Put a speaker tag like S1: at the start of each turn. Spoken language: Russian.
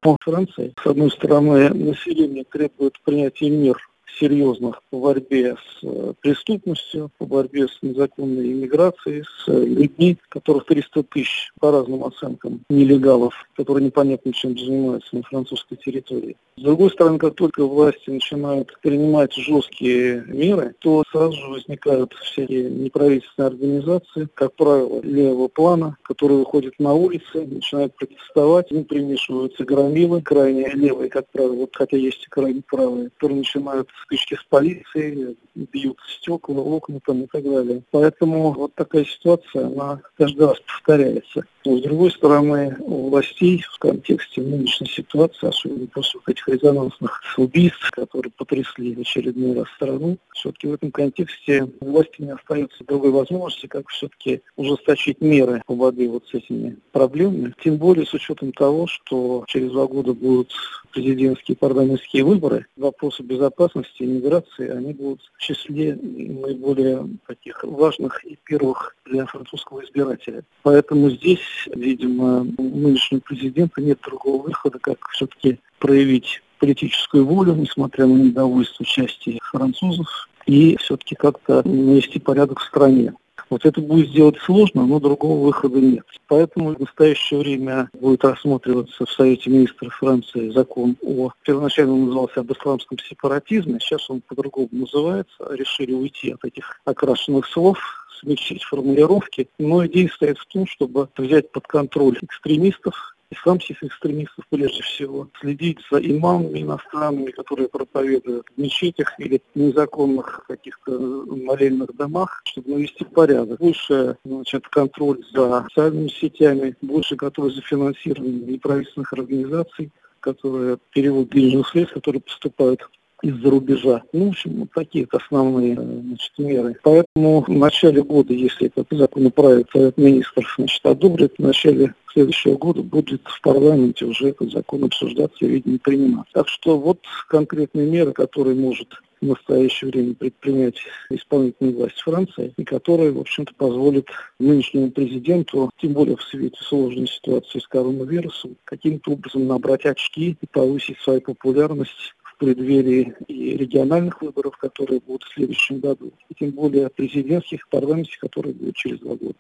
S1: Франции. С одной стороны, население требует принятия мер серьезных по борьбе с преступностью, по борьбе с незаконной иммиграцией, с людьми, которых 300 тысяч, по разным оценкам, нелегалов, которые непонятно чем занимаются на французской территории. С другой стороны, как только власти начинают принимать жесткие меры, то сразу же возникают всякие неправительственные организации, как правило, левого плана, которые выходят на улицы, начинают протестовать, им примешиваются громилы, крайне левые, как правило, хотя есть и крайне правые, которые начинают стычки с полицией, бьют стекла, окна там и так далее. Поэтому вот такая ситуация, она каждый раз повторяется. Но с другой стороны, у властей в контексте нынешней ситуации, особенно после этих резонансных убийств, которые потрясли в очередной раз страну, все-таки в этом контексте у власти не остается другой возможности, как все-таки ужесточить меры по борьбе вот с этими проблемами. Тем более с учетом того, что через 2 года будут президентские и парламентские выборы, вопросы безопасности и миграции, они будут в числе наиболее таких важных и первых для французского избирателя. Поэтому здесь, видимо, у нынешнего президента нет другого выхода, как все-таки проявить политическую волю, несмотря на недовольство части французов, и все-таки как-то навести порядок в стране. Вот это будет сделать сложно, но другого выхода нет. Поэтому в настоящее время будет рассматриваться в Совете министров Франции закон первоначально он назывался об исламском сепаратизме, сейчас он по-другому называется, решили уйти от этих окрашенных слов, смягчить формулировки. Но идея стоит в том, чтобы взять под контроль экстремистов, исламских экстремистов прежде всего, следить за имамами иностранными, которые проповедуют в мечетях или в незаконных каких-то молельных домах, чтобы навести порядок. Больше контроль за социальными сетями, больше контроль за финансированием неправительственных организаций, которые перевод денежных средств, которые поступают из-за рубежа. В общем, вот такие основные меры. Поэтому в начале года, если этот законопроект Совет министров одобрит, в начале следующего года будет в парламенте уже этот закон обсуждаться и, видимо, приниматься. Так что вот конкретные меры, которые может в настоящее время предпринять исполнительная власть Франции, и которые, в общем-то, позволят нынешнему президенту, тем более в свете сложной ситуации с коронавирусом, каким-то образом набрать очки и повысить свою популярность в преддверии и региональных выборов, которые будут в следующем году, и тем более президентских, парламентских, которые будут через 2 года.